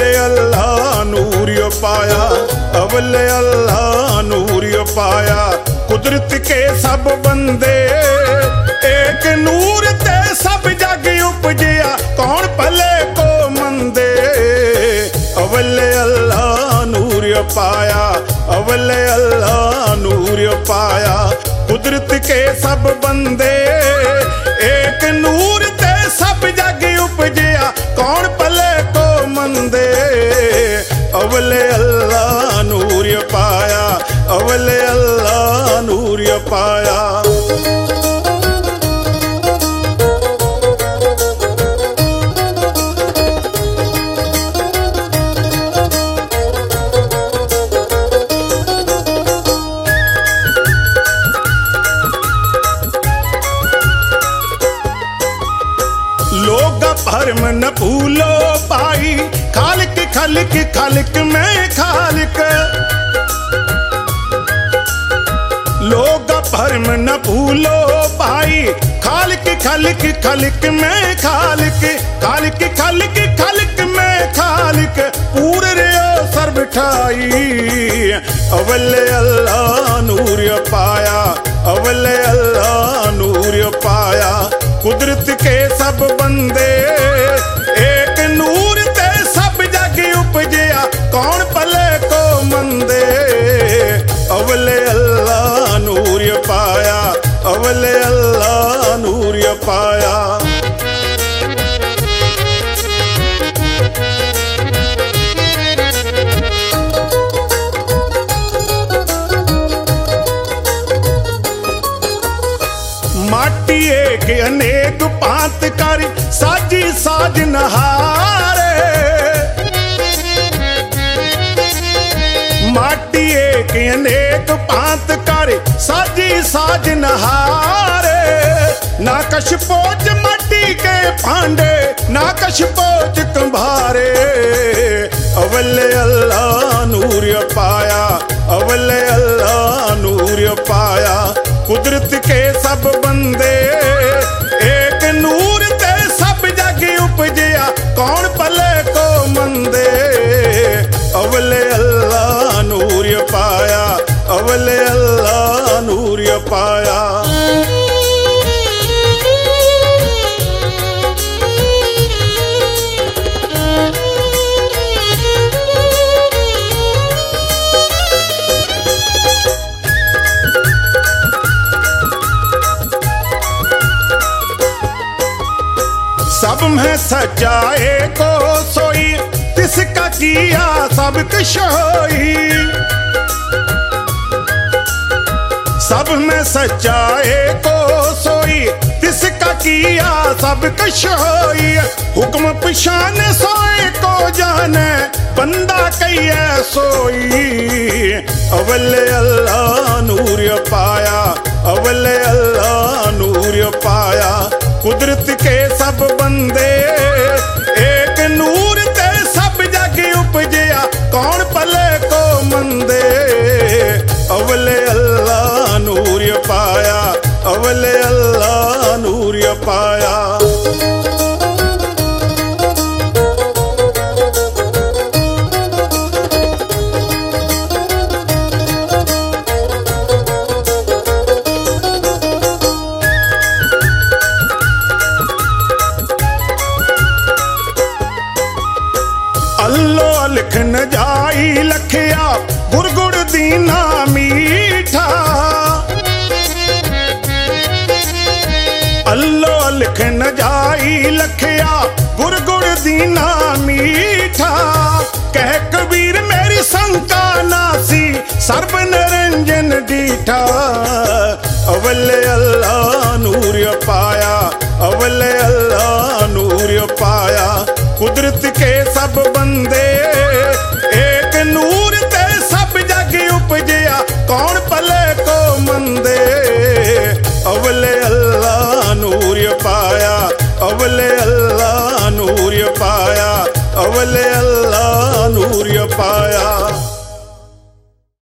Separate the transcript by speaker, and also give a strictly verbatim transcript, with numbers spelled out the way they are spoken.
Speaker 1: अवले अल्लाह नूर पाया, अवले अल्लाह नूर पाया। कुदरत के सब बंदे एक नूर ते सब जग उपजिया, कौन भले को मंदे। अवले अल्लाह नूर पाया, अवले अल्लाह नूर पाया। कुदरत के सब बंदे एक नूर ते सब जग उपजिया, कौन भले को मंदे। अवले अल्लाह नूर पाया, अवले अल्लाह नूर पाया। लोग भरम न भूलो भाई, खालिक खालिक खालिक में खालिक। लोग भरम न भूलो भाई, खालिक खालिक खालिक में खालिक। खालिक खालिक खालिक में खालिक, पूरे रियो सर बिठाई। अवले अल्लाह नूर पाया, अवले अल्लाह नूर पाया। कुदरत के सब बंदे एक नूर ते सब जग उपजिया, कौन भले को मंदे। अवले अल्लाह नूर पाया, अवले अल्लाह नूर पाया। माटी एक अनेक पात कर साजी साज नहारे। माटी एक अनेक पात कर साजी साज नहारे। ना कश पोच माटी के भांडे, ना कश पोच कंभारे। अवले अल्लाह नूर पाया, अवले अल्लाह नूर पाया। कुदरत के सब बंदे एक नूर ते सब जग उपजिया, कौन भले को मंदे। अवले अल्लाह नूर पाया, अवले अल्लाह नूर पाया। सब में सच्चाए को सोई, तिसका किया सब कुछ होई। सब में सच्चाए को सोई, तिसका किया सब कुछ होई। हुक्म पिशान सोए को जाने, बंदा कहिए सोई। अवले अल्लाह नूर पाया, अवले अल्लाह नूर पाया। कुदरत के सब बंदे एक नूर ते सब जग उपजिया, कौन भले को मंदे। अवले अल्लाह नूर पाया, अवले अल्लाह नूर पाया। अल्लो लिख न जाई लखिया, गुर गुर दीना मीठा। अल्लो लिख न जाई लखिया, गुर गुर दीना मीठा। कह कबीर मेरी शंका नासी, सर्व निरंजन डीठा। अवले अल्लाह नूर पाया, अवले अल्लाह नूर पाया। कुदरत के सब बंदे एक नूर ते सब जग उपजिया, कौन भले को मंदे। अवले अल्लाह नूर पाया, अवले अल्लाह नूर पाया, अवले अल्लाह नूर पाया।